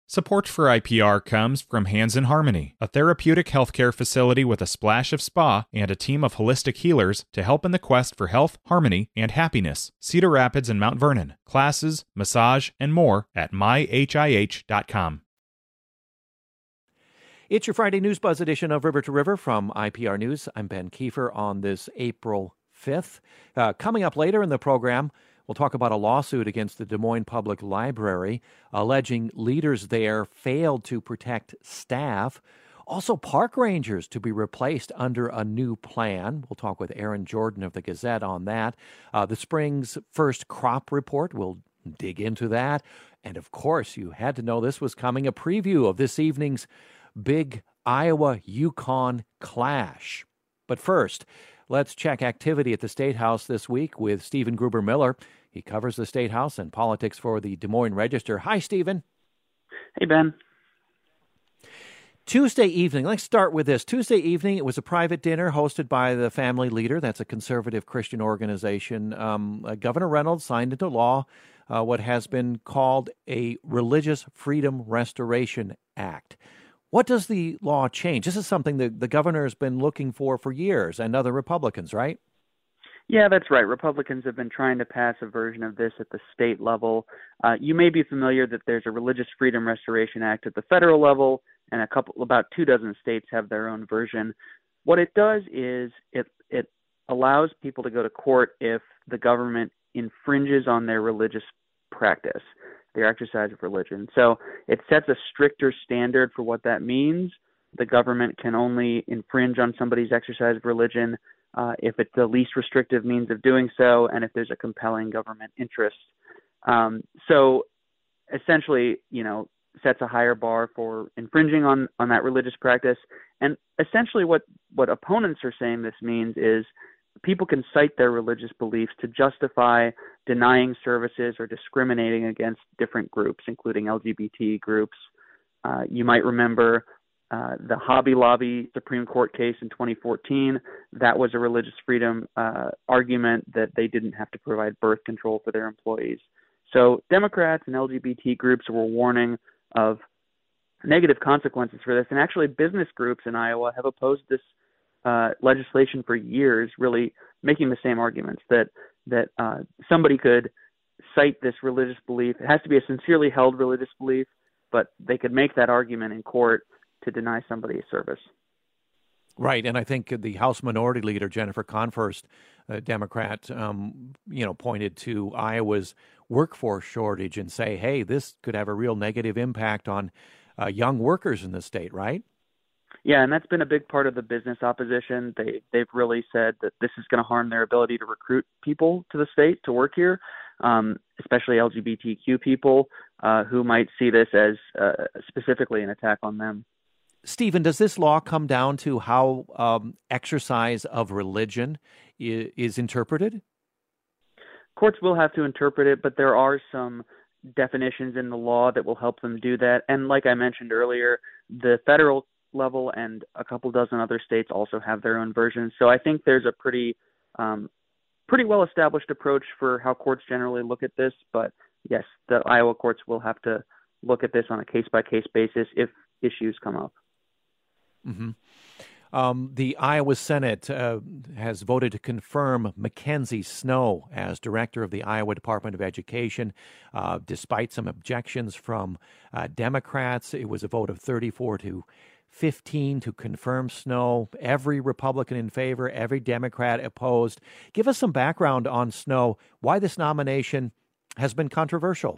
Support for IPR comes from Hands in Harmony, a therapeutic healthcare facility with a splash of spa and a team of holistic healers to help in the quest for health, harmony, and happiness. Cedar Rapids and Mount Vernon. Classes, massage, and more at myhih.com. It's your Friday News Buzz edition of River to River from IPR News. I'm Ben Kiefer on this April 5th. Coming up later in the program, we'll talk about a lawsuit against the Des Moines Public Library, alleging leaders there failed to protect staff. Also, park rangers to be replaced under a new plan. We'll talk with Aaron Jordan of the Gazette on that. The spring's first crop report, we'll dig into that. And of course, you had to know this was coming, a preview of this evening's big Iowa-Yukon clash. But first, let's check activity at the State House this week with Stephen Gruber-Miller. He covers the State House and politics for the Des Moines Register. Hi, Stephen. Hey, Ben. Tuesday evening, let's start with this. Tuesday evening, it was a private dinner hosted by the Family Leader. That's a conservative Christian organization. Governor Reynolds signed into law what has been called a Religious Freedom Restoration Act. What does the law change? This is something that the governor has been looking for years, and other Republicans, right? Yeah, that's right. Republicans have been trying to pass a version of this at the state level. You may be familiar that there's a Religious Freedom Restoration Act at the federal level, and about 24 states have their own version. What it does is it allows people to go to court if the government infringes on their religious practice, their exercise of religion. So it sets a stricter standard for what that means. The government can only infringe on somebody's exercise of religion if it's the least restrictive means of doing so, and if there's a compelling government interest. So essentially, sets a higher bar for infringing on that religious practice. And essentially what opponents are saying this means is people can cite their religious beliefs to justify denying services or discriminating against different groups, including LGBT groups. You might remember the Hobby Lobby Supreme Court case in 2014. That was a religious freedom argument that they didn't have to provide birth control for their employees. So Democrats and LGBT groups were warning of negative consequences for this. And actually business groups in Iowa have opposed this legislation for years, really making the same arguments that somebody could cite this religious belief. It has to be a sincerely held religious belief, but they could make that argument in court to deny somebody a service. Right, and I think the House Minority Leader, Jennifer Conforst, a Democrat, pointed to Iowa's workforce shortage and say, hey, this could have a real negative impact on young workers in the state, right? Yeah, and that's been a big part of the business opposition. They've really said that this is going to harm their ability to recruit people to the state to work here, especially LGBTQ people who might see this as specifically an attack on them. Stephen, does this law come down to how exercise of religion is interpreted? Courts will have to interpret it, but there are some definitions in the law that will help them do that. And like I mentioned earlier, the federal level and a couple dozen other states also have their own versions. So I think there's a pretty well-established approach for how courts generally look at this. But yes, the Iowa courts will have to look at this on a case-by-case basis if issues come up. Mm-hmm. The Iowa Senate has voted to confirm Mackenzie Snow as director of the Iowa Department of Education. Despite some objections from Democrats, it was a vote of 34-15 to confirm Snow. Every Republican in favor, every Democrat opposed. Give us some background on Snow, why this nomination has been controversial.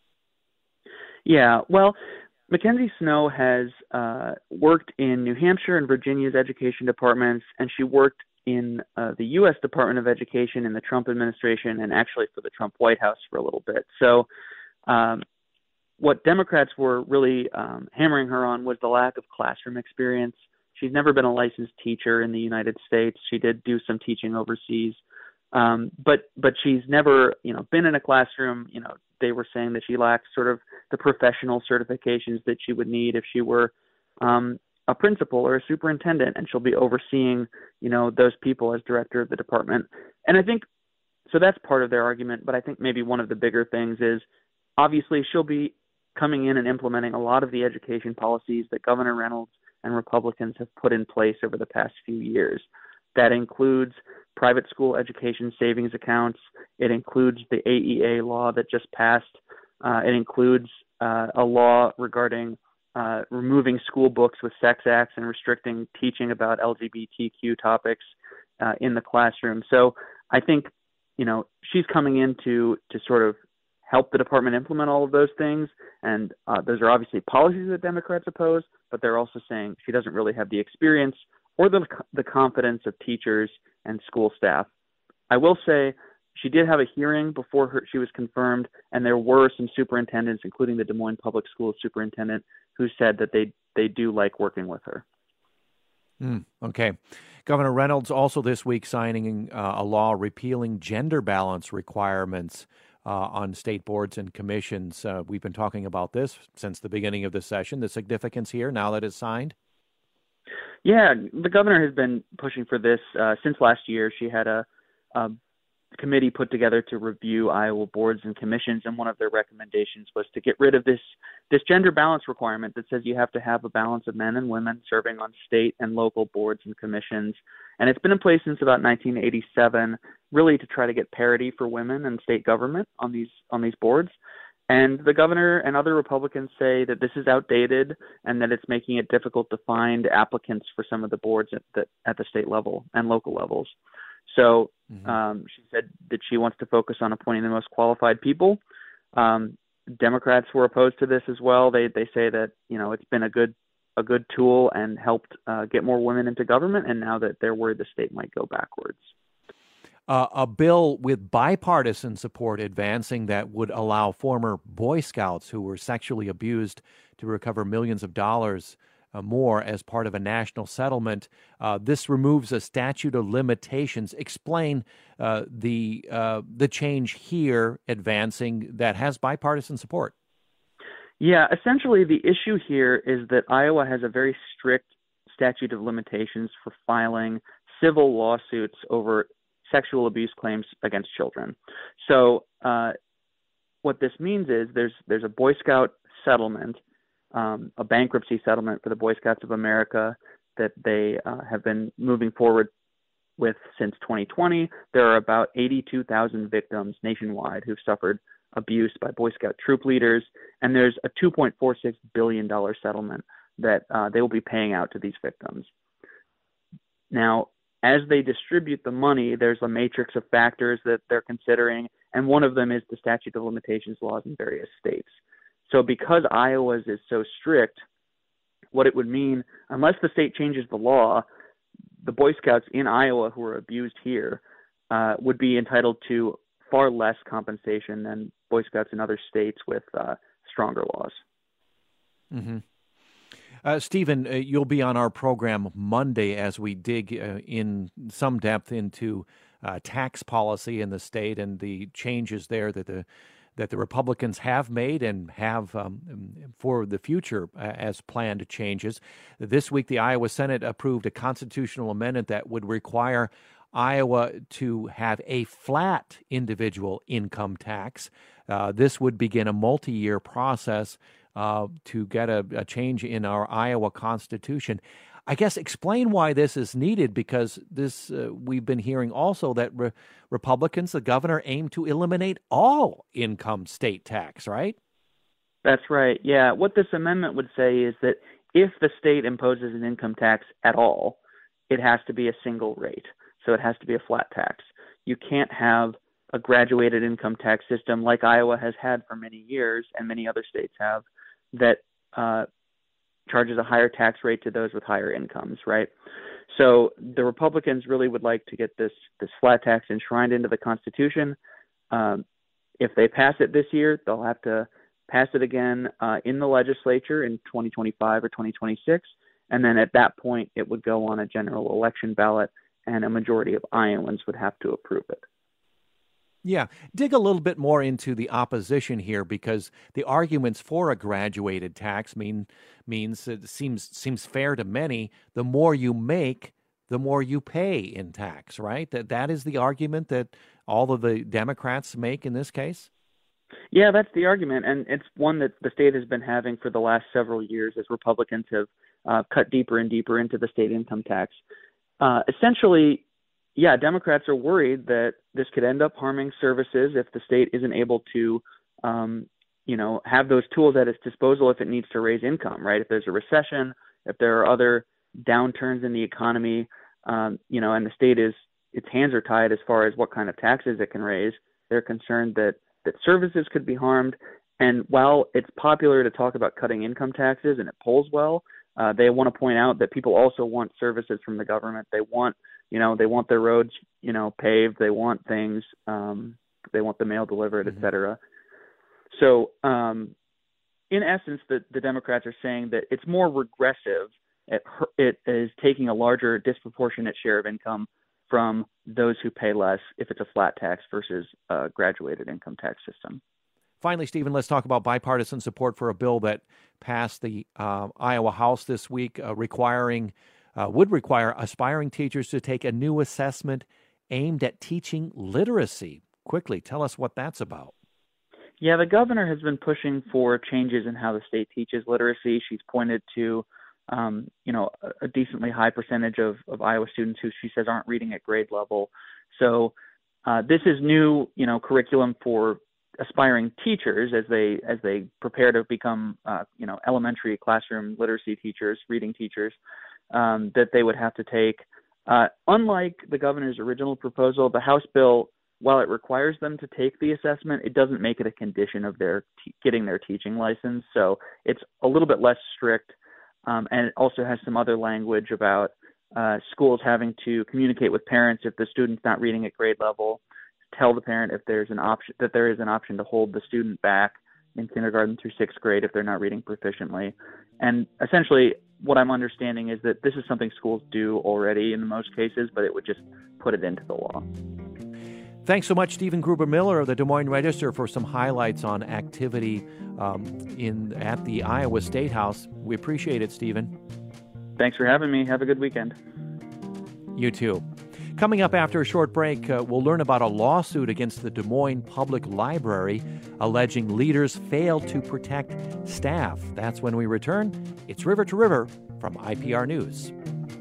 Yeah, well, Mackenzie Snow has worked in New Hampshire and Virginia's education departments, and she worked in the U.S. Department of Education in the Trump administration and actually for the Trump White House for a little bit. So what Democrats were really hammering her on was the lack of classroom experience. She's never been a licensed teacher in the United States. She did do some teaching overseas, but she's never, been in a classroom. They were saying that she lacks sort of the professional certifications that she would need if she were a principal or a superintendent, and she'll be overseeing, those people as director of the department. And I think, so that's part of their argument, but I think maybe one of the bigger things is obviously she'll be coming in and implementing a lot of the education policies that Governor Reynolds and Republicans have put in place over the past few years. That includes private school education savings accounts. It includes the AEA law that just passed. It includes a law regarding removing school books with sex acts and restricting teaching about LGBTQ topics in the classroom. So I think, she's coming in to sort of help the department implement all of those things. And those are obviously policies that Democrats oppose, but they're also saying she doesn't really have the experience or the confidence of teachers and school staff. I will say she did have a hearing before she was confirmed, and there were some superintendents, including the Des Moines Public Schools superintendent, who said that they do like working with her. Okay. Governor Reynolds also this week signing a law repealing gender balance requirements on state boards and commissions. We've been talking about this since the beginning of the session, the significance here now that it's signed. Yeah, the governor has been pushing for this since last year. She had a committee put together to review Iowa boards and commissions, and one of their recommendations was to get rid of this gender balance requirement that says you have to have a balance of men and women serving on state and local boards and commissions. And it's been in place since about 1987, really to try to get parity for women in state government on these boards. And the governor and other Republicans say that this is outdated and that it's making it difficult to find applicants for some of the boards at the state level and local levels. So she said that she wants to focus on appointing the most qualified people. Democrats were opposed to this as well. They say that it's been a good tool and helped get more women into government, and now that they're worried the state might go backwards. A bill with bipartisan support advancing that would allow former Boy Scouts who were sexually abused to recover millions of dollars more as part of a national settlement. This removes a statute of limitations. Explain the change here advancing that has bipartisan support. Yeah, essentially the issue here is that Iowa has a very strict statute of limitations for filing civil lawsuits over sexual abuse claims against children. So what this means is there's a Boy Scout settlement, a bankruptcy settlement for the Boy Scouts of America that they have been moving forward with since 2020. There are about 82,000 victims nationwide who've suffered abuse by Boy Scout troop leaders, and there's a $2.46 billion settlement that they will be paying out to these victims. Now, as they distribute the money, there's a matrix of factors that they're considering, and one of them is the statute of limitations laws in various states. So because Iowa's is so strict, what it would mean, unless the state changes the law, the Boy Scouts in Iowa who are abused here would be entitled to far less compensation than Boy Scouts in other states with stronger laws. Mm-hmm. Stephen, you'll be on our program Monday as we dig in some depth into tax policy in the state and the changes there that the Republicans have made and have for the future as planned changes. This week, the Iowa Senate approved a constitutional amendment that would require Iowa to have a flat individual income tax. This would begin a multi-year process to get a change in our Iowa Constitution. I guess explain why this is needed, because this we've been hearing also that Republicans, the governor, aim to eliminate all income state tax, right? That's right. Yeah. What this amendment would say is that if the state imposes an income tax at all, it has to be a single rate. So it has to be a flat tax. You can't have a graduated income tax system like Iowa has had for many years and many other states have, that charges a higher tax rate to those with higher incomes, right? So the Republicans really would like to get this flat tax enshrined into the Constitution. If they pass it this year, they'll have to pass it again in the legislature in 2025 or 2026. And then at that point, it would go on a general election ballot, and a majority of Iowans would have to approve it. Yeah. Dig a little bit more into the opposition here, because the arguments for a graduated tax means it seems fair to many. The more you make, the more you pay in tax, right? That is the argument that all of the Democrats make in this case? Yeah, that's the argument, and it's one that the state has been having for the last several years as Republicans have cut deeper and deeper into the state income tax. Essentially, yeah, Democrats are worried that this could end up harming services if the state isn't able to, have those tools at its disposal if it needs to raise income, right? If there's a recession, if there are other downturns in the economy, and the state its hands are tied as far as what kind of taxes it can raise. They're concerned that services could be harmed. And while it's popular to talk about cutting income taxes and it polls well, they want to point out that people also want services from the government. They want their roads, paved. They want things. They want the mail delivered, et cetera. So, in essence, the Democrats are saying that it's more regressive. It is taking a larger disproportionate share of income from those who pay less if it's a flat tax versus a graduated income tax system. Finally, Stephen, let's talk about bipartisan support for a bill that passed the Iowa House this week, would require aspiring teachers to take a new assessment aimed at teaching literacy. Quickly, tell us what that's about. Yeah, the governor has been pushing for changes in how the state teaches literacy. She's pointed to a decently high percentage of Iowa students who she says aren't reading at grade level. So this is new, curriculum for aspiring teachers as they prepare to become, elementary classroom literacy teachers, reading teachers, that they would have to take. Unlike the governor's original proposal, the House bill, while it requires them to take the assessment, it doesn't make it a condition of their getting their teaching license. So it's a little bit less strict. And it also has some other language about schools having to communicate with parents if the student's not reading at grade level, tell the parent if there is an option to hold the student back in kindergarten through sixth grade if they're not reading proficiently. And essentially what I'm understanding is that this is something schools do already in most cases, but it would just put it into the law. Thanks so much, Stephen Gruber-Miller of the Des Moines Register, for some highlights on activity at the Iowa State House. We appreciate it, Stephen. Thanks for having me. Have a good weekend. You too. Coming up after a short break, we'll learn about a lawsuit against the Des Moines Public Library alleging leaders failed to protect staff. That's when we return. It's River to River from IPR News.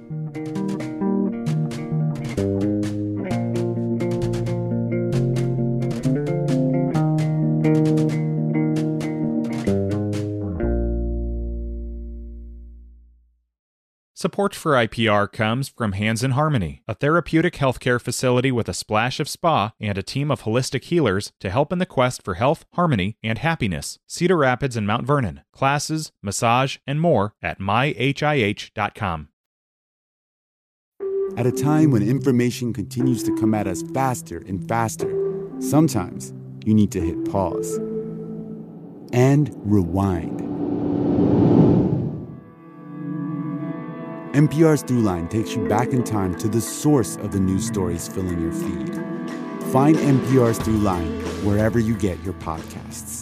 Support for IPR comes from Hands in Harmony, a therapeutic healthcare facility with a splash of spa and a team of holistic healers to help in the quest for health, harmony, and happiness. Cedar Rapids and Mount Vernon. Classes, massage, and more at myhih.com. At a time when information continues to come at us faster and faster, sometimes you need to hit pause and rewind. NPR's Throughline takes you back in time to the source of the news stories filling your feed. Find NPR's Throughline wherever you get your podcasts.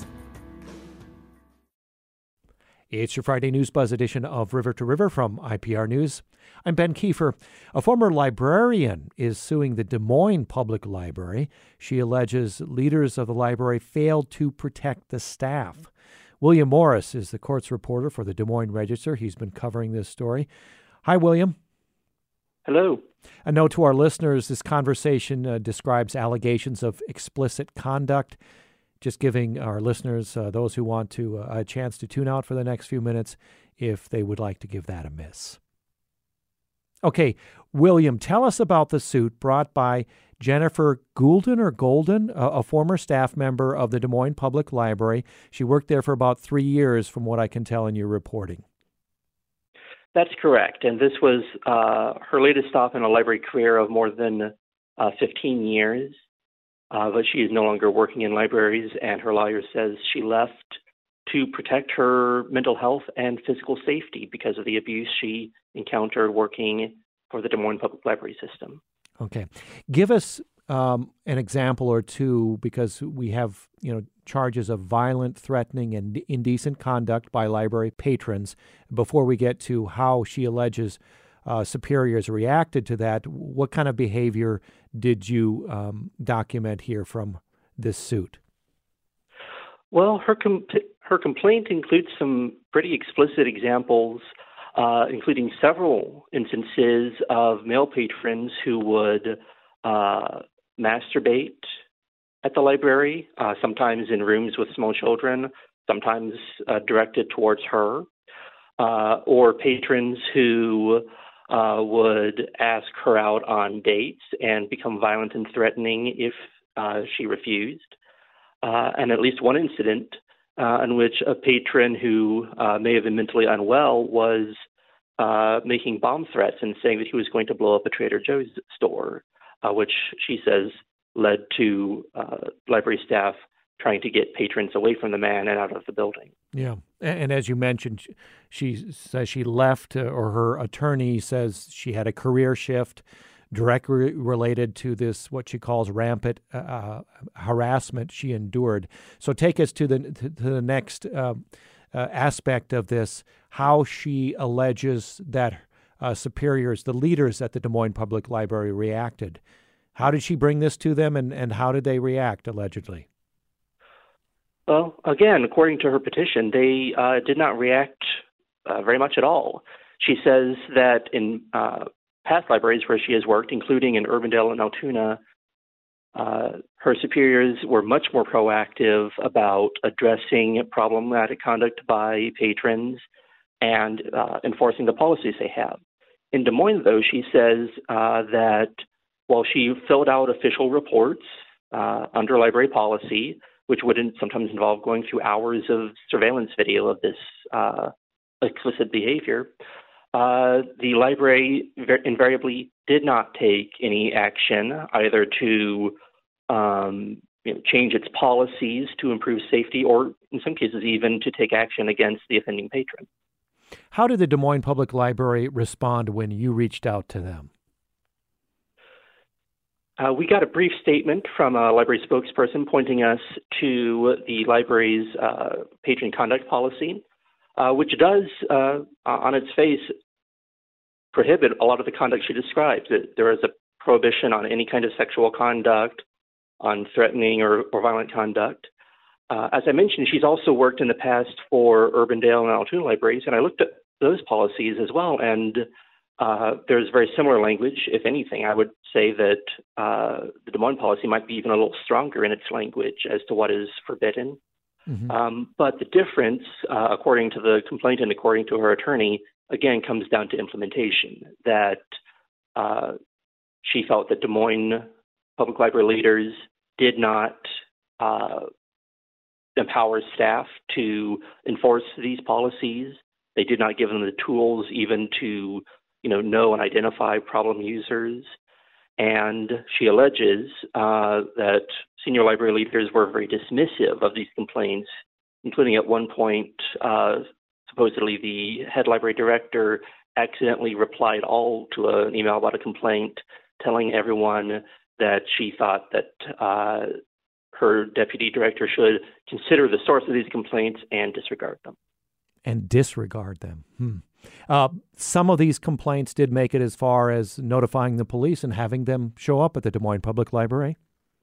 It's your Friday News Buzz edition of River to River from IPR News. I'm Ben Kiefer. A former librarian is suing the Des Moines Public Library. She alleges leaders of the library failed to protect the staff. William Morris is the courts reporter for the Des Moines Register. He's been covering this story. Hi, William. Hello. A note to our listeners, this conversation describes allegations of explicit conduct. Just giving our listeners, those who want to, a chance to tune out for the next few minutes if they would like to give that a miss. Okay, William, tell us about the suit brought by Jennifer Golden, a former staff member of the Des Moines Public Library. She worked there for about 3 years, from what I can tell in your reporting. That's correct. And this was her latest stop in a library career of more than 15 years. But she is no longer working in libraries, and her lawyer says she left to protect her mental health and physical safety because of the abuse she encountered working for the Des Moines Public Library System. Okay. Give us an example or two, because we have, charges of violent, threatening, and indecent conduct by library patrons. Before we get to how she alleges superiors reacted to that, what kind of behavior did you document here from this suit? Well, her complaint includes some pretty explicit examples, including several instances of male patrons who would masturbate at the library, sometimes in rooms with small children, sometimes directed towards her, or patrons who would ask her out on dates and become violent and threatening if she refused. And at least one incident in which a patron who may have been mentally unwell was making bomb threats and saying that he was going to blow up a Trader Joe's store, which she says led to library staff trying to get patrons away from the man and out of the building. Yeah. And as you mentioned, she says she left, or her attorney says she had a career shift directly related to this, what she calls rampant harassment she endured. So take us to the next aspect of this, how she alleges that superiors, the leaders at the Des Moines Public Library, reacted. How did she bring this to them, and how did they react, allegedly? Well, again, according to her petition, they did not react very much at all. She says that in past libraries where she has worked, including in Urbandale and Altoona, her superiors were much more proactive about addressing problematic conduct by patrons and enforcing the policies they have. In Des Moines, though, she says that while she filled out official reports under library policy, which would sometimes involve going through hours of surveillance video of this explicit behavior, the library invariably did not take any action either to change its policies to improve safety, or in some cases even to take action against the offending patron. How did the Des Moines Public Library respond when you reached out to them? We got a brief statement from a library spokesperson pointing us to the library's patron conduct policy, which does, on its face, prohibit a lot of the conduct she describes. There is a prohibition on any kind of sexual conduct, on threatening or violent conduct. As I mentioned, she's also worked in the past for Urbandale and Altoona libraries, and I looked at those policies as well, and there's very similar language. If anything, I would say that the Des Moines policy might be even a little stronger in its language as to what is forbidden. Mm-hmm. But the difference, according to the complaint and according to her attorney, again, comes down to implementation, that she felt that Des Moines public library leaders did not empower staff to enforce these policies. They did not give them the tools even to know and identify problem users. And she alleges that senior library leaders were very dismissive of these complaints, including at one point, supposedly the head library director accidentally replied all to an email about a complaint, telling everyone that she thought that her deputy director should consider the source of these complaints and disregard them. Some of these complaints did make it as far as notifying the police and having them show up at the Des Moines Public Library?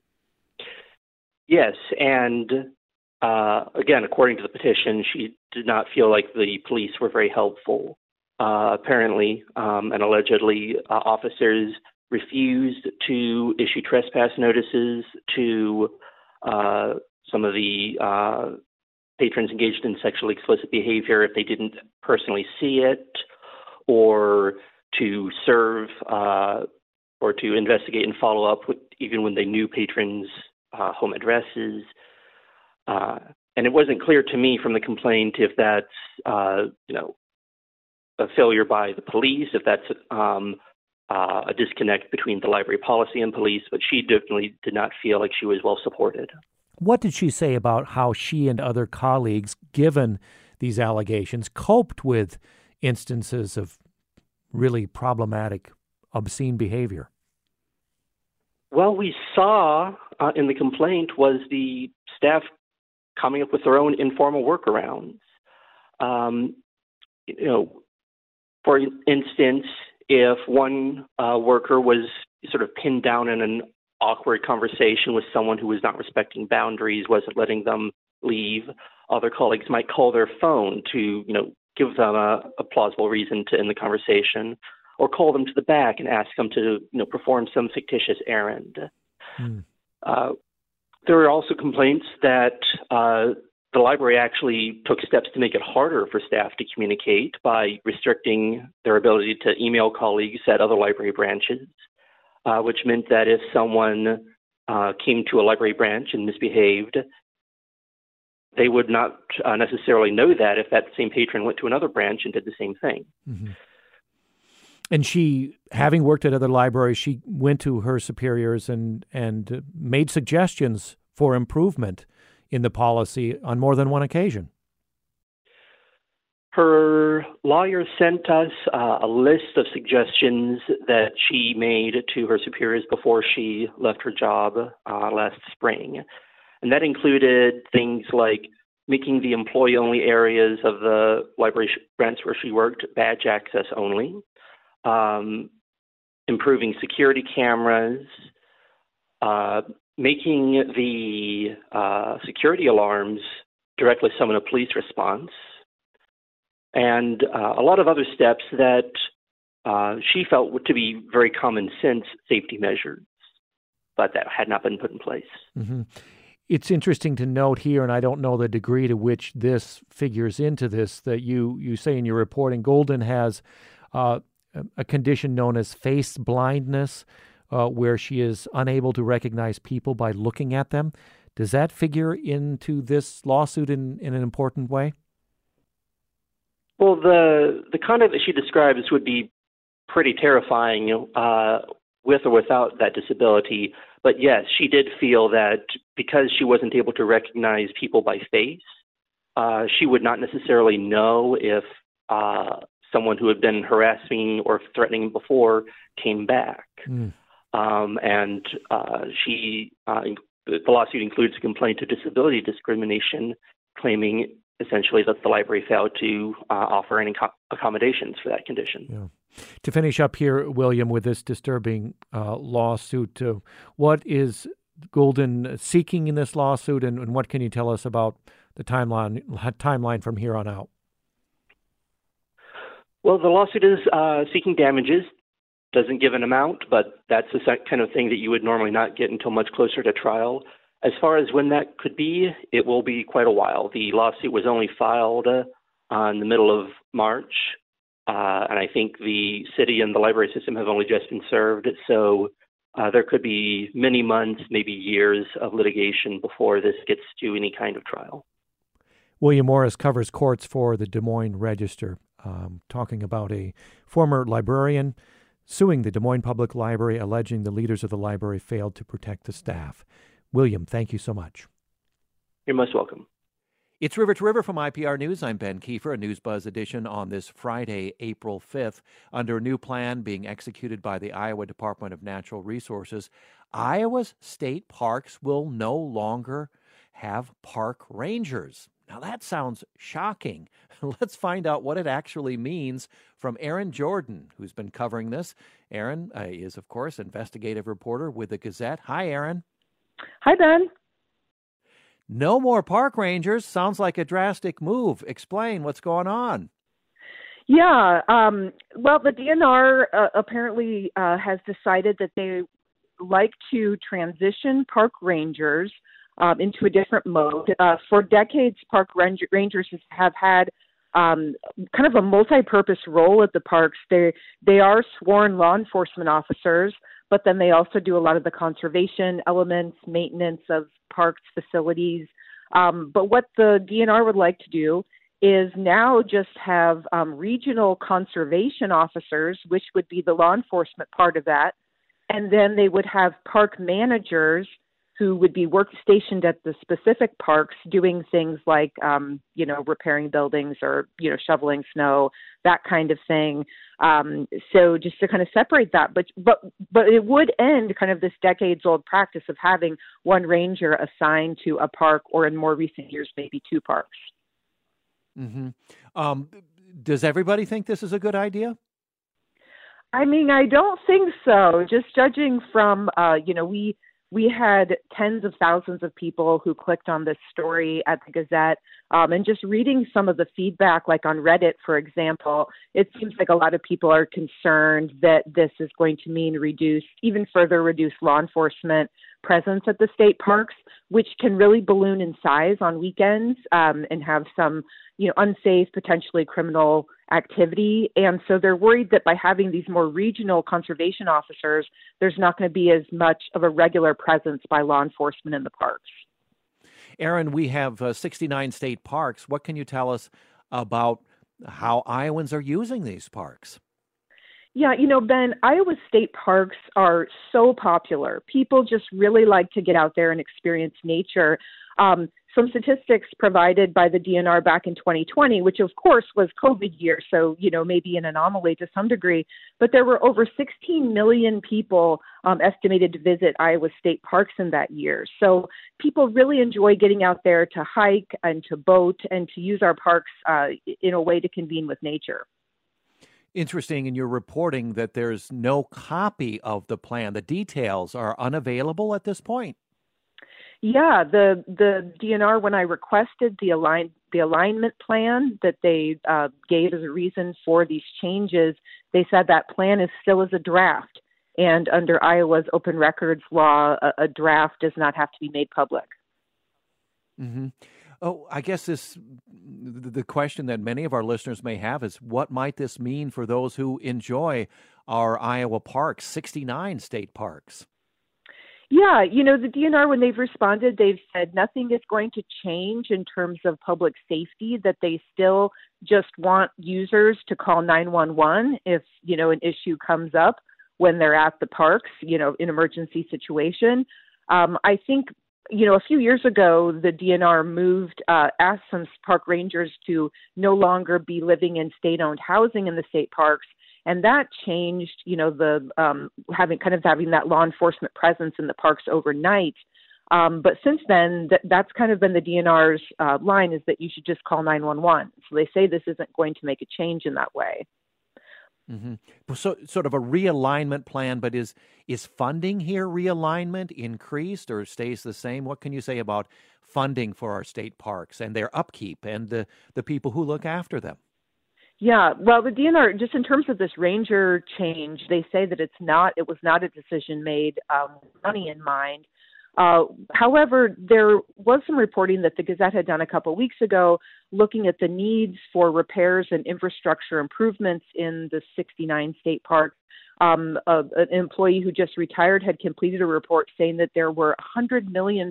Yes, and again, according to the petition, she did not feel like the police were very helpful. Apparently and allegedly, officers refused to issue trespass notices to some of the patrons engaged in sexually explicit behavior if they didn't personally see it, or to serve or to investigate and follow up with, even when they knew patrons' home addresses. And it wasn't clear to me from the complaint if that's a failure by the police, if that's a disconnect between the library policy and police, but she definitely did not feel like she was well supported. What did she say about how she and other colleagues, given these allegations, coped with instances of really problematic, obscene behavior? Well, we saw in the complaint was the staff coming up with their own informal workarounds. For instance, if one worker was sort of pinned down in an awkward conversation with someone who was not respecting boundaries, wasn't letting them leave, other colleagues might call their phone to, give them a plausible reason to end the conversation, or call them to the back and ask them to, perform some fictitious errand. There are also complaints that the library actually took steps to make it harder for staff to communicate by restricting their ability to email colleagues at other library branches, which meant that if someone came to a library branch and misbehaved, they would not necessarily know that if that same patron went to another branch and did the same thing. Mm-hmm. And she, having worked at other libraries, she went to her superiors and made suggestions for improvement in the policy on more than one occasion. Her lawyer sent us a list of suggestions that she made to her superiors before she left her job last spring. And that included things like making the employee-only areas of the library branch where she worked badge access only, improving security cameras, making the security alarms directly summon a police response, and a lot of other steps that she felt to be very common sense safety measures, but that had not been put in place. Mm-hmm. It's interesting to note here, and I don't know the degree to which this figures into this, that you say in your reporting, Golden has a condition known as face blindness, where she is unable to recognize people by looking at them. Does that figure into this lawsuit in an important way? Well, the conduct that she describes would be pretty terrifying with or without that disability. But yes, she did feel that because she wasn't able to recognize people by face, she would not necessarily know if someone who had been harassing or threatening before came back. And the lawsuit includes a complaint of disability discrimination, claiming essentially that the library failed to offer any accommodations for that condition. Yeah. To finish up here, William, with this disturbing lawsuit, what is Golden seeking in this lawsuit, and what can you tell us about the timeline from here on out? Well, the lawsuit is seeking damages. Doesn't give an amount, but that's the kind of thing that you would normally not get until much closer to trial. As far as when that could be, it will be quite a while. The lawsuit was only filed in the middle of March, and I think the city and the library system have only just been served, so there could be many months, maybe years of litigation before this gets to any kind of trial. William Morris covers courts for the Des Moines Register, talking about a former librarian suing the Des Moines Public Library, alleging the leaders of the library failed to protect the staff. William, thank you so much. You're most welcome. It's River to River from IPR News. I'm Ben Kiefer, a News Buzz edition on this Friday, April 5th. Under a new plan being executed by the Iowa Department of Natural Resources, Iowa's state parks will no longer have park rangers. Now, that sounds shocking. Let's find out what it actually means from Erin Jordan, who's been covering this. Erin is, of course, investigative reporter with the Gazette. Hi, Erin. Hi, Ben. No more park rangers. Sounds like a drastic move. Explain what's going on. Yeah. Well, the DNR apparently has decided that they like to transition park rangers into a different mode. For decades, park rangers have had kind of a multi-purpose role at the parks. They are sworn law enforcement officers, but then they also do a lot of the conservation elements, maintenance of parks facilities. But what the DNR would like to do is now just have regional conservation officers, which would be the law enforcement part of that. And then they would have park managers who would be stationed at the specific parks doing things like, repairing buildings or, shoveling snow, that kind of thing. So just to kind of separate that, but it would end kind of this decades-old practice of having one ranger assigned to a park, or in more recent years, maybe two parks. Mm-hmm. Does everybody think this is a good idea? we had tens of thousands of people who clicked on this story at the Gazette. And just reading some of the feedback, like on Reddit, for example, it seems like a lot of people are concerned that this is going to mean even further reduce law enforcement presence at the state parks, which can really balloon in size on weekends and have some, unsafe, potentially criminal activity. And so they're worried that by having these more regional conservation officers, there's not going to be as much of a regular presence by law enforcement in the parks. Erin, we have 69 state parks. What can you tell us about how Iowans are using these parks? Yeah, Ben, Iowa state parks are so popular. People just really like to get out there and experience nature. Some statistics provided by the DNR back in 2020, which of course was COVID year, so, maybe an anomaly to some degree, but there were over 16 million people estimated to visit Iowa state parks in that year. So people really enjoy getting out there to hike and to boat and to use our parks in a way to convene with nature. Interesting in your reporting that there's no copy of the plan. The details are unavailable at this point. Yeah, the DNR, when I requested the alignment plan that they gave as a reason for these changes, they said that plan is still as a draft. And under Iowa's open records law, a draft does not have to be made public. Mm-hmm. Oh, I guess the question that many of our listeners may have is, what might this mean for those who enjoy our Iowa parks, 69 state parks? Yeah, the DNR, when they've responded, they've said nothing is going to change in terms of public safety, that they still just want users to call 911 if, an issue comes up when they're at the parks, in emergency situation. I think, a few years ago, the DNR asked some park rangers to no longer be living in state-owned housing in the state parks. And that changed, having that law enforcement presence in the parks overnight. But since then, that's kind of been the DNR's line, is that you should just call 911. So they say this isn't going to make a change in that way. Mm-hmm. So sort of a realignment plan, but is funding here realignment increased or stays the same? What can you say about funding for our state parks and their upkeep and the people who look after them? Yeah, well, the DNR, just in terms of this ranger change, they say that it was not a decision made with money in mind. However, there was some reporting that the Gazette had done a couple of weeks ago looking at the needs for repairs and infrastructure improvements in the 69 state parks. An employee who just retired had completed a report saying that there were $100 million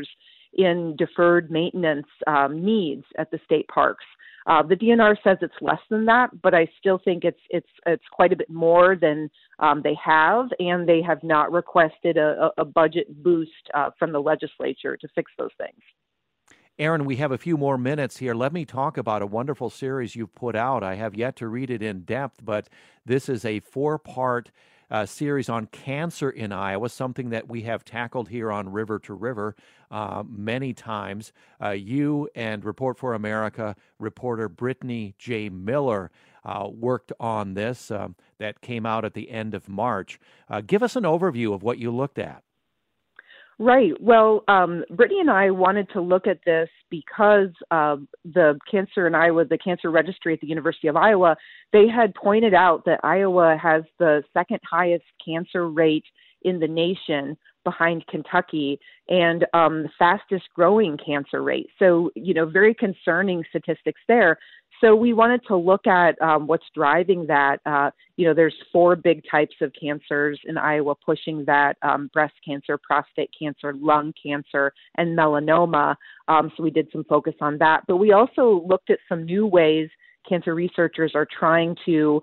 in deferred maintenance needs at the state parks. The DNR says it's less than that, but I still think it's quite a bit more than they have, and they have not requested a budget boost from the legislature to fix those things. Erin, we have a few more minutes here. Let me talk about a wonderful series you've put out. I have yet to read it in depth, but this is a 4-part series on cancer in Iowa, something that we have tackled here on River to River many times. You and Report for America reporter Brittany J. Miller worked on this that came out at the end of March. Give us an overview of what you looked at. Right. Well, Brittany and I wanted to look at this because the Cancer in Iowa, the Cancer Registry at the University of Iowa, they had pointed out that Iowa has the second highest cancer rate in the nation behind Kentucky and the fastest growing cancer rate. So, very concerning statistics there. So we wanted to look at what's driving that. There's 4 big types of cancers in Iowa pushing that: breast cancer, prostate cancer, lung cancer, and melanoma. So we did some focus on that. But we also looked at some new ways cancer researchers are trying to,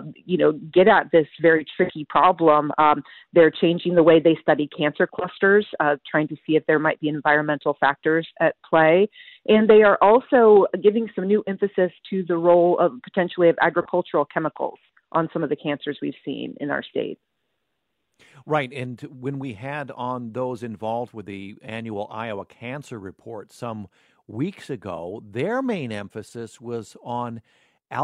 get at this very tricky problem. They're changing the way they study cancer clusters, trying to see if there might be environmental factors at play. And they are also giving some new emphasis to the role of potentially of agricultural chemicals on some of the cancers we've seen in our state. Right. And when we had on those involved with the annual Iowa Cancer Report some weeks ago, their main emphasis was on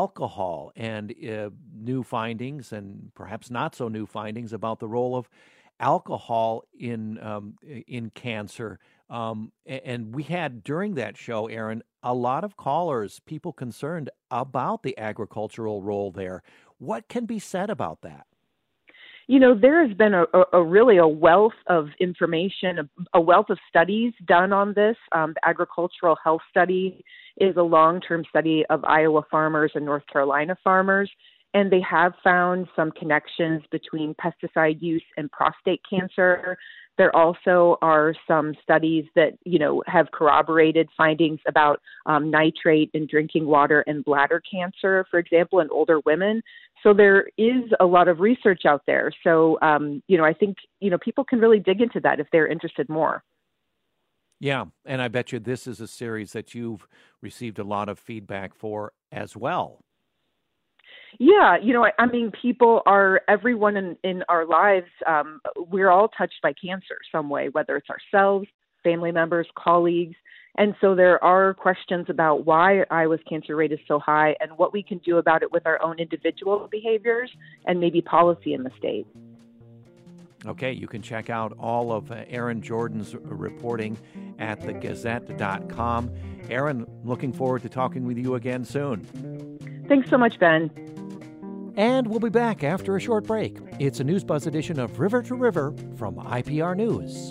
alcohol and new findings and perhaps not so new findings about the role of alcohol in cancer. And we had during that show, Aaron, a lot of callers, people concerned about the agricultural role there. What can be said about that? There has been a really a wealth of information, a wealth of studies done on this. The agricultural health study is a long-term study of Iowa farmers and North Carolina farmers, and they have found some connections between pesticide use and prostate cancer. There also are some studies that, have corroborated findings about nitrate in drinking water and bladder cancer, for example, in older women. So there is a lot of research out there. So, I think, people can really dig into that if they're interested more. Yeah, and I bet you this is a series that you've received a lot of feedback for as well. Yeah, everyone in our lives, we're all touched by cancer some way, whether it's ourselves, family members, colleagues. And so there are questions about why Iowa's cancer rate is so high and what we can do about it with our own individual behaviors and maybe policy in the state. Okay, you can check out all of Aaron Jordan's reporting at thegazette.com. Aaron, looking forward to talking with you again soon. Thanks so much, Ben. And we'll be back after a short break. It's a News Buzz edition of River to River from IPR News.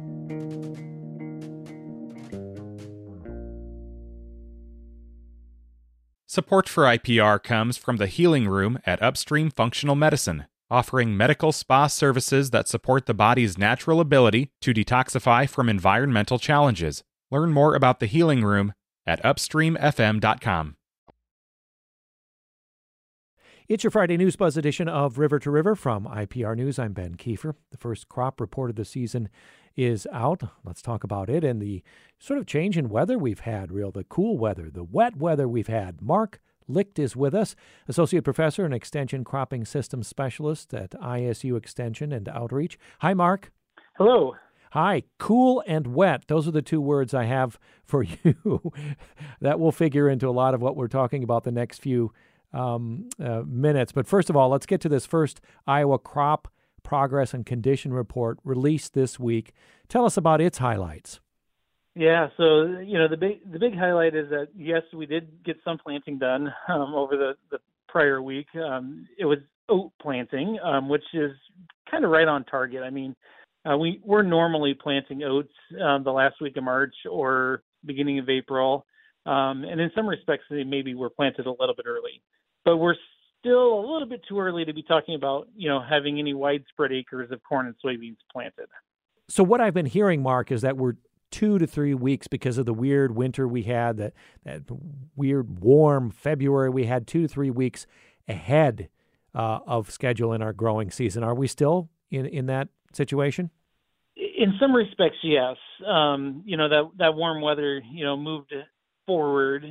Support for IPR comes from the Healing Room at Upstream Functional Medicine, offering medical spa services that support the body's natural ability to detoxify from environmental challenges. Learn more about the Healing Room at upstreamfm.com. It's your Friday News Buzz edition of River to River from IPR News. I'm Ben Kiefer. The first crop report of the season is out. Let's talk about it and the sort of change in weather we've had, the cool weather, the wet weather we've had. Mark Licht is with us, Associate Professor and Extension Cropping Systems Specialist at ISU Extension and Outreach. Hi, Mark. Hello. Hi. Cool and wet. Those are the two words I have for you. That will figure into a lot of what we're talking about the next few minutes. But first of all, let's get to this first Iowa crop progress and condition report released this week. Tell us about its highlights. Yeah, so the big highlight is that yes, we did get some planting done over the prior week. It was oat planting, which is kind of right on target. I mean, we're normally planting oats the last week of March or beginning of April, and in some respects, maybe we're planted a little bit early. But we're still a little bit too early to be talking about, having any widespread acres of corn and soybeans planted. So what I've been hearing, Mark, is that we're 2 to 3 weeks because of the weird winter we had, that weird warm February we had, 2 to 3 weeks ahead of schedule in our growing season. Are we still in that situation? In some respects, yes. That warm weather, moved forward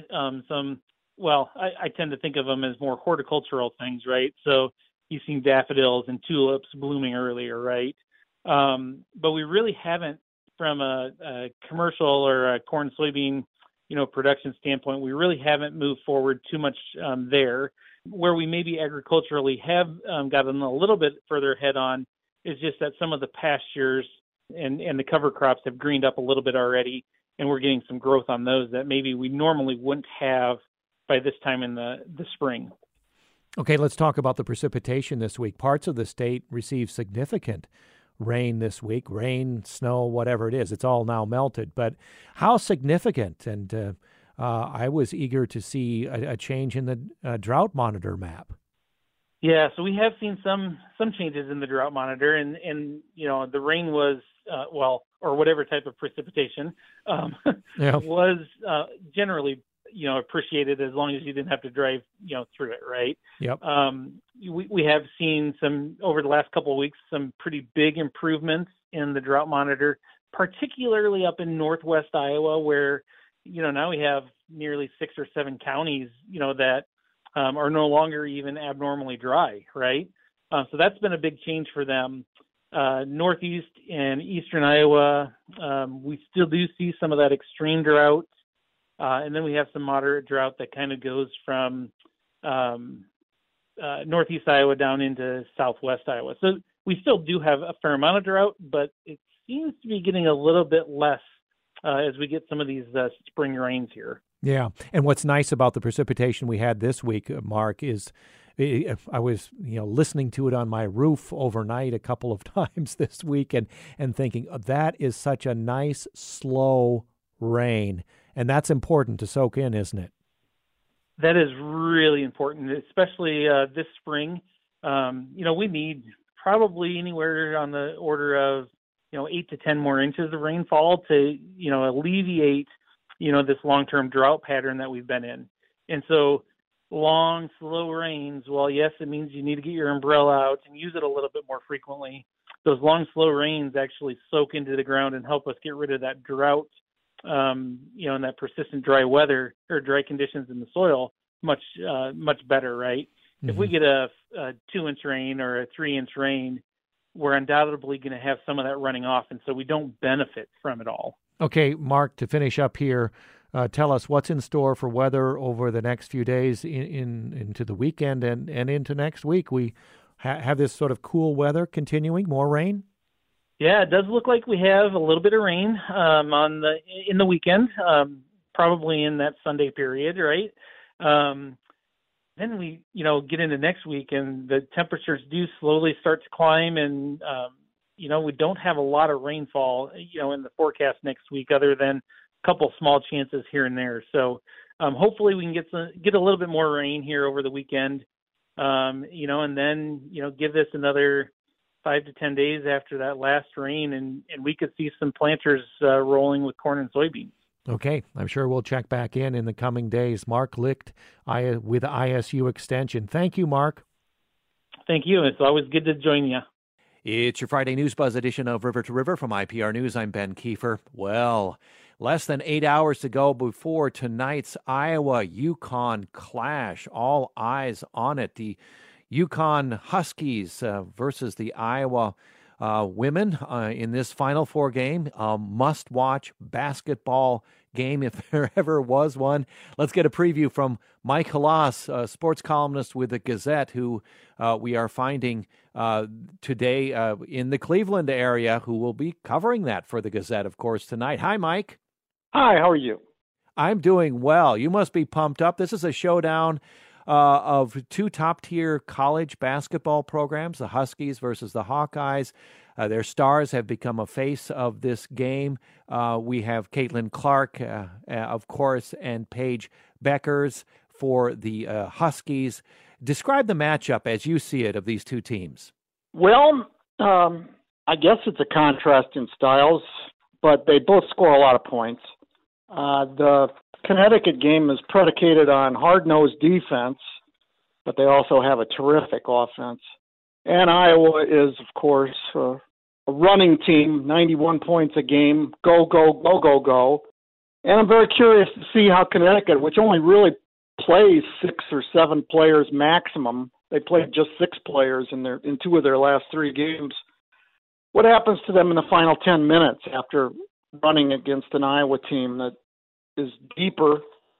I tend to think of them as more horticultural things, right? So you've seen daffodils and tulips blooming earlier, right? But we really haven't, from a commercial or a corn soybean, production standpoint, we really haven't moved forward too much there. Where we maybe agriculturally have gotten a little bit further ahead on is just that some of the pastures and the cover crops have greened up a little bit already, and we're getting some growth on those that maybe we normally wouldn't have by this time in the spring. Okay, let's talk about the precipitation this week. Parts of the state received significant rain this week, rain, snow, whatever it is. It's all now melted. But how significant? And I was eager to see a change in the drought monitor map. Yeah, so we have seen some changes in the drought monitor, and the rain was, or whatever type of precipitation was generally appreciated as long as you didn't have to drive, through it, right? Yep. We have seen over the last couple of weeks, some pretty big improvements in the drought monitor, particularly up in northwest Iowa, where, now we have nearly 6 or 7 counties, that are no longer even abnormally dry, right? So that's been a big change for them. Northeast and eastern Iowa, we still do see some of that extreme drought. And then we have some moderate drought that kind of goes from northeast Iowa down into southwest Iowa. So we still do have a fair amount of drought, but it seems to be getting a little bit less as we get some of these spring rains here. Yeah, and what's nice about the precipitation we had this week, Mark, is I was listening to it on my roof overnight a couple of times this week and thinking, that is such a nice, slow rain. And that's important to soak in, isn't it? That is really important, especially this spring. We need probably anywhere on the order of 8 to 10 more inches of rainfall to alleviate this long-term drought pattern that we've been in. And so long, slow rains, well, yes, it means you need to get your umbrella out and use it a little bit more frequently. Those long, slow rains actually soak into the ground and help us get rid of that drought, and that persistent dry weather or dry conditions in the soil much better, right? Mm-hmm. If we get a 2-inch rain or a 3-inch rain, we're undoubtedly going to have some of that running off, and so we don't benefit from it all. Okay, Mark, to finish up here, tell us what's in store for weather over the next few days into the weekend and into next week. We have this sort of cool weather continuing, more rain? Yeah, it does look like we have a little bit of rain in the weekend, probably in that Sunday period, right? Then we, get into next week and the temperatures do slowly start to climb and, we don't have a lot of rainfall, in the forecast next week other than a couple small chances here and there. So hopefully we can get a little bit more rain here over the weekend, and then, give this another 5 to 10 days after that last rain and we could see some planters rolling with corn and soybeans. Okay, I'm sure we'll check back in the coming days. Mark Licht with ISU Extension. Thank you, Mark. Thank you. It's always good to join you. It's your Friday News Buzz edition of River to River from IPR News. I'm Ben Kiefer. Well, less than 8 hours to go before tonight's Iowa-UConn clash. All eyes on it. The UConn Huskies versus the Iowa women in this Final Four game. Must-watch basketball game if there ever was one. Let's get a preview from Mike Halas, sports columnist with the Gazette, who we are finding today in the Cleveland area, who will be covering that for the Gazette, of course, tonight. Hi, Mike. Hi, how are you? I'm doing well. You must be pumped up. This is a showdown of two top-tier college basketball programs, the Huskies versus the Hawkeyes. Their stars have become a face of this game. We have Caitlin Clark, of course, and Paige Beckers for the Huskies. Describe the matchup as you see it of these two teams. Well, I guess it's a contrast in styles, but they both score a lot of points. The Connecticut game is predicated on hard-nosed defense, but they also have a terrific offense. And Iowa is, of course, a running team, 91 points a game, go, go, go, go, go. And I'm very curious to see how Connecticut, which only really plays 6 or 7 players maximum, they played just 6 players in 2 of their last 3 games. What happens to them in the final 10 minutes after running against an Iowa team that is deeper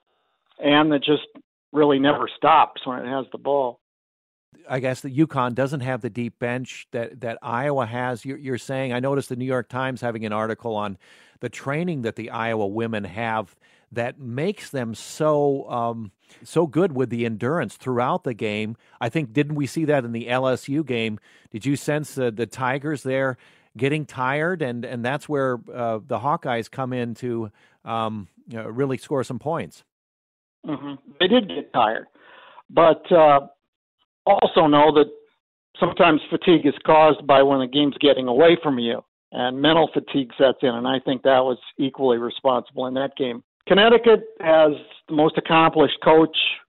and that just really never stops when it has the ball? I guess that UConn doesn't have the deep bench that Iowa has. You're saying, I noticed the New York Times having an article on the training that the Iowa women have that makes them so good with the endurance throughout the game. I think, didn't we see that in the LSU game? Did you sense the Tigers there getting tired? And that's where the Hawkeyes come in to really score some points. Mm-hmm. They did get tired. But also know that sometimes fatigue is caused by when the game's getting away from you, and mental fatigue sets in, and I think that was equally responsible in that game. Connecticut has the most accomplished coach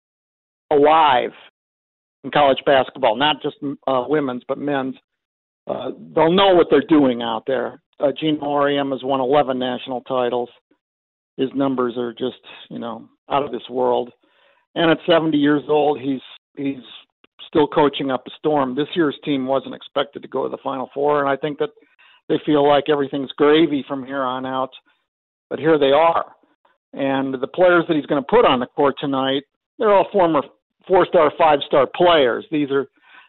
alive in college basketball, not just women's, but men's. They'll know what they're doing out there. Gene Auriemma has won 11 national titles. His numbers are just, out of this world. And at 70 years old, he's still coaching up a storm. This year's team wasn't expected to go to the Final Four, and I think that they feel like everything's gravy from here on out. But here they are. And the players that he's going to put on the court tonight, they're all former 4-star, 5-star players. These are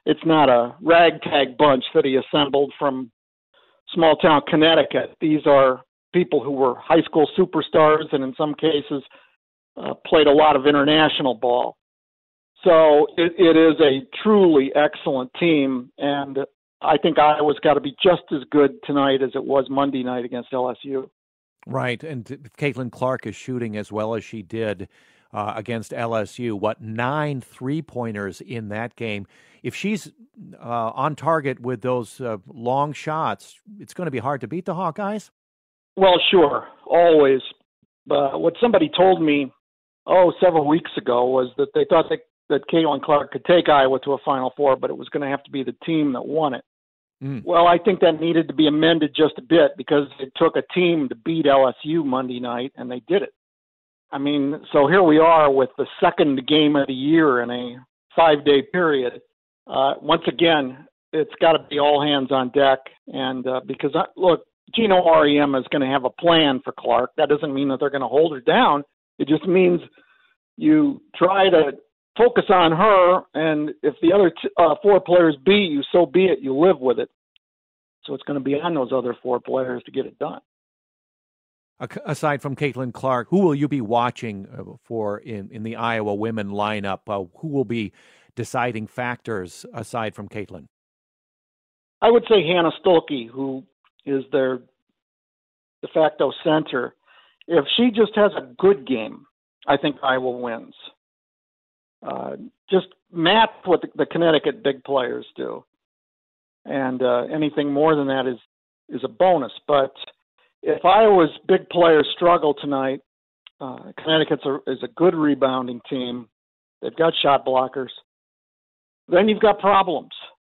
it's not a ragtag bunch that he assembled from small town Connecticut. These are people who were high school superstars and in some cases played a lot of international ball. So it is a truly excellent team, and I think Iowa's got to be just as good tonight as it was Monday night against LSU. Right, and Caitlin Clark is shooting as well as she did against LSU. 9 3-pointers in that game. If she's on target with those long shots, it's going to be hard to beat the Hawkeyes? Well, sure, always. What somebody told me, several weeks ago was that they thought that Caitlin Clark could take Iowa to a Final Four, but it was going to have to be the team that won it. Well, I think that needed to be amended just a bit because it took a team to beat LSU Monday night, and they did it. I mean, so here we are with the second game of the year in a 5-day period. Once again, it's got to be all hands on deck, and because, look, Gino Auriemma is going to have a plan for Clark. That doesn't mean that they're going to hold her down. It just means you try to focus on her, and if the other 4 players beat you, so be it. You live with it. So it's going to be on those other 4 players to get it done. Aside from Caitlin Clark, who will you be watching for in the Iowa women lineup? Who will be deciding factors aside from Caitlin? I would say Hannah Stolke, who is their de facto center. If she just has a good game, I think Iowa wins. Just match what the Connecticut big players do. And anything more than that is a bonus. But if Iowa's big players struggle tonight, Connecticut is a good rebounding team. They've got shot blockers. Then you've got problems.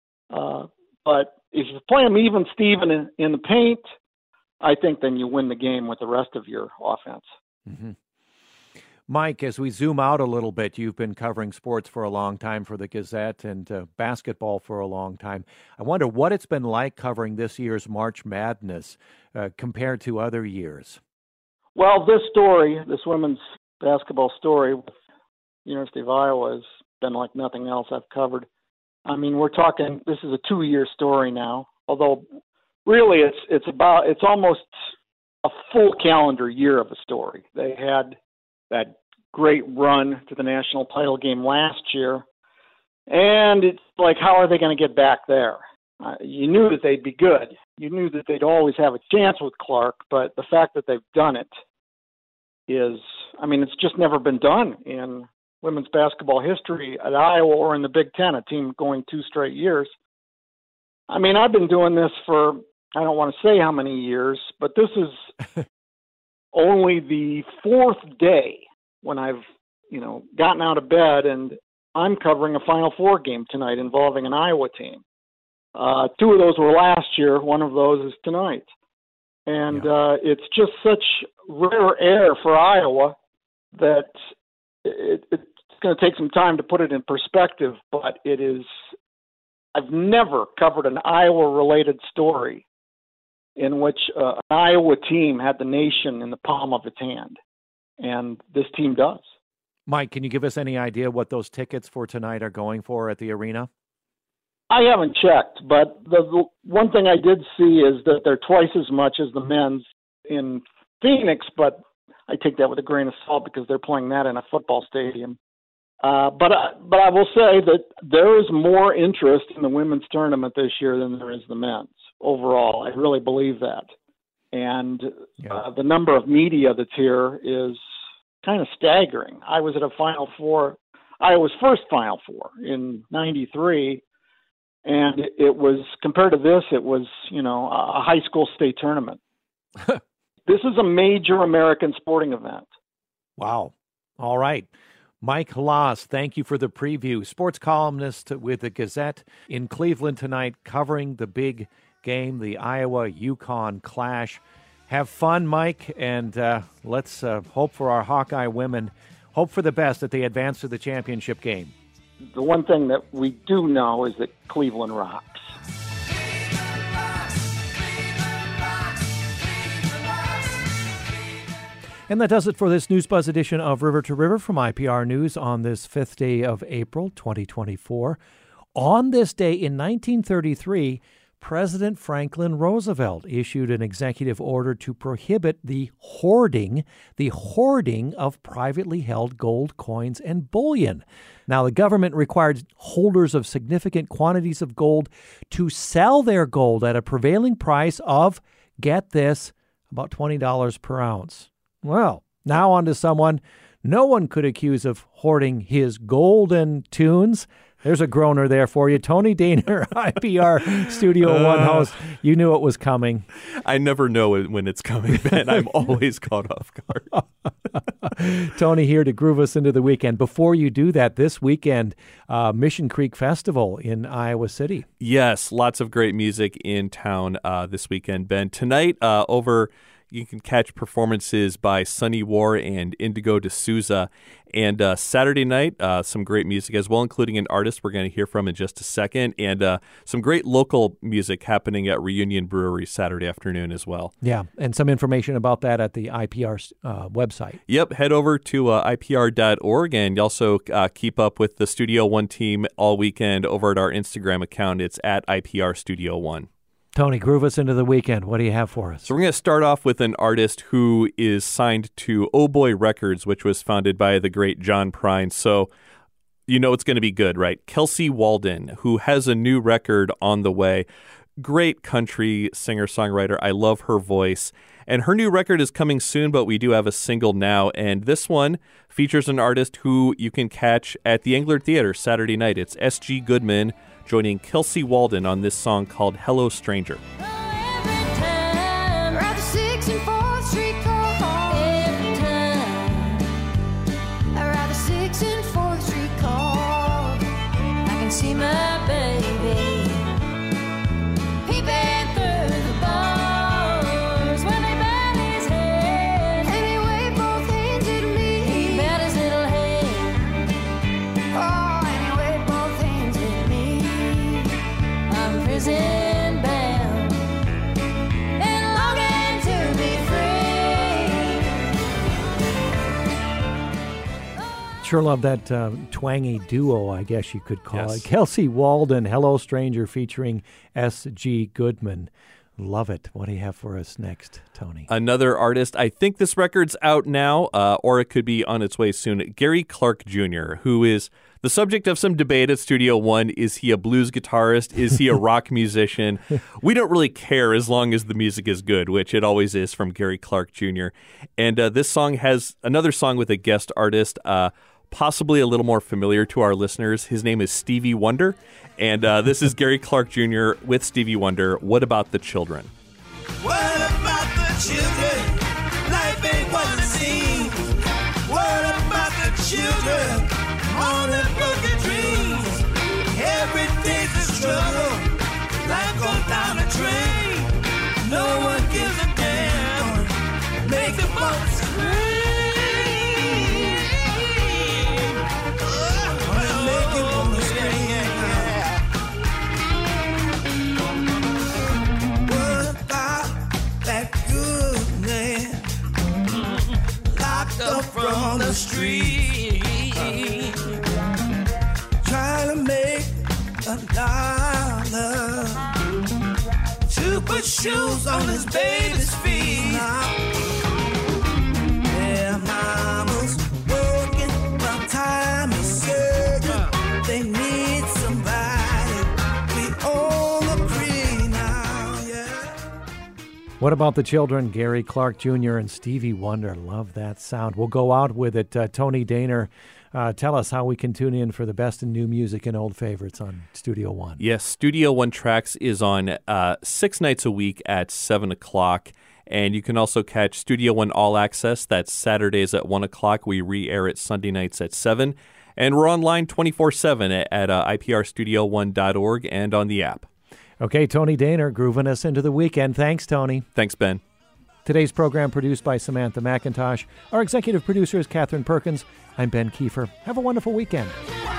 But if you play them even, Steven, in the paint, I think then you win the game with the rest of your offense. Mm-hmm. Mike, as we zoom out a little bit, you've been covering sports for a long time for the Gazette and basketball for a long time. I wonder what it's been like covering this year's March Madness compared to other years. Well, this women's basketball story with the University of Iowa has been like nothing else I've covered. I mean, we're talking, this is a 2-year story now, although really it's almost a full calendar year of a story. They had that great run to the national title game last year. And it's like, how are they going to get back there? You knew that they'd be good. You knew that they'd always have a chance with Clark, but the fact that they've done it is, I mean, it's just never been done in women's basketball history at Iowa or in the Big Ten, a team going 2 straight years. I mean, I've been doing this for, I don't want to say how many years, but this is only the 4th day when I've, gotten out of bed and I'm covering a Final Four game tonight involving an Iowa team. 2 of those were last year. One of those is tonight. And it's just such rare air for Iowa that it's going to take some time to put it in perspective, but it is, I've never covered an Iowa-related story in which an Iowa team had the nation in the palm of its hand. And this team does. Mike, can you give us any idea what those tickets for tonight are going for at the arena? I haven't checked, but the one thing I did see is that they're twice as much as the men's in Phoenix, but I take that with a grain of salt because they're playing that in a football stadium. But I will say that there is more interest in the women's tournament this year than there is the men's overall. I really believe that. And the number of media that's here is kind of staggering. I was at a Final Four, Iowa's first Final Four in '93, and it was, compared to this, it was, a high school state tournament. This is a major American sporting event. Wow. All right. Mike Hlas, thank you for the preview. Sports columnist with the Gazette in Cleveland tonight, covering the big game, the Iowa-UConn clash. Have fun, Mike, and let's hope for our Hawkeye women. Hope for the best that they advance to the championship game. The one thing that we do know is that Cleveland rocks. And that does it for this News Buzz edition of River to River from IPR News on this 5th day of April, 2024. On this day in 1933, President Franklin Roosevelt issued an executive order to prohibit the hoarding of privately held gold coins and bullion. Now, the government required holders of significant quantities of gold to sell their gold at a prevailing price of, get this, about $20 per ounce. Well, now on to someone no one could accuse of hoarding his golden tunes. There's a groaner there for you. Tony Dehner, IPR Studio One host. You knew it was coming. I never know when it's coming, Ben. I'm always caught off guard. Tony here to groove us into the weekend. Before you do that, this weekend, Mission Creek Festival in Iowa City. Yes, lots of great music in town this weekend, Ben. Tonight, you can catch performances by Sunny War and Indigo D'Souza. And Saturday night, some great music as well, including an artist we're going to hear from in just a second. And some great local music happening at Reunion Brewery Saturday afternoon as well. Yeah, and some information about that at the IPR website. Yep, head over to IPR.org, and you also keep up with the Studio One team all weekend over at our Instagram account. It's at IPR Studio One. Tony, groove us into the weekend. What do you have for us? So we're going to start off with an artist who is signed to Oh Boy Records, which was founded by the great John Prine. So you know it's going to be good, right? Kelsey Walden, who has a new record on the way. Great country singer-songwriter. I love her voice. And her new record is coming soon, but we do have a single now. And this one features an artist who you can catch at the Engler Theater Saturday night. It's S.G. Goodman joining Kelsey Walden on this song called Hello Stranger. See my baby peeping through the bars when they bend his head and he waved both hands at me. He bent his little head, oh, and he waved both hands at me. I'm prison bound and longing to be free. Sure love that twangy duo, I guess you could call Yes. it. Kelsey Walden, Hello Stranger, featuring S.G. Goodman. Love it. What do you have for us next, Tony? Another artist, I think this record's out now, or it could be on its way soon, Gary Clark Jr., who is the subject of some debate at Studio One. Is he a blues guitarist? Is he a rock musician? We don't really care as long as the music is good, which it always is from Gary Clark Jr. And this song has another song with a guest artist, possibly a little more familiar to our listeners. His name is Stevie Wonder, and this is Gary Clark Jr. with Stevie Wonder. What About the Children? What about the children? Life ain't what it seems. What about the children? On their broken dreams. Every day's a struggle. Life goes down a drain. No one gives a damn. Make them both scream. Make it wanna scream. What about that good man locked up from the street, trying to make $1 to put shoes on his baby's feet? Their mama's working, my time is certain. They need somebody. We all agree now, yeah. What about the children? Gary Clark Jr. and Stevie Wonder. Love that sound. We'll go out with it. Tony Dehner, tell us how we can tune in for the best in new music and old favorites on Studio One. Yes, Studio One Tracks is on 6 nights a week at 7 o'clock. And you can also catch Studio One All Access. That's Saturdays at 1 o'clock. We re-air it Sunday nights at 7. And we're online 24/7 at iprstudio1.org and on the app. Okay, Tony Dehner, grooving us into the weekend. Thanks, Tony. Thanks, Ben. Today's program produced by Samantha McIntosh. Our executive producer is Catherine Perkins. I'm Ben Kiefer. Have a wonderful weekend.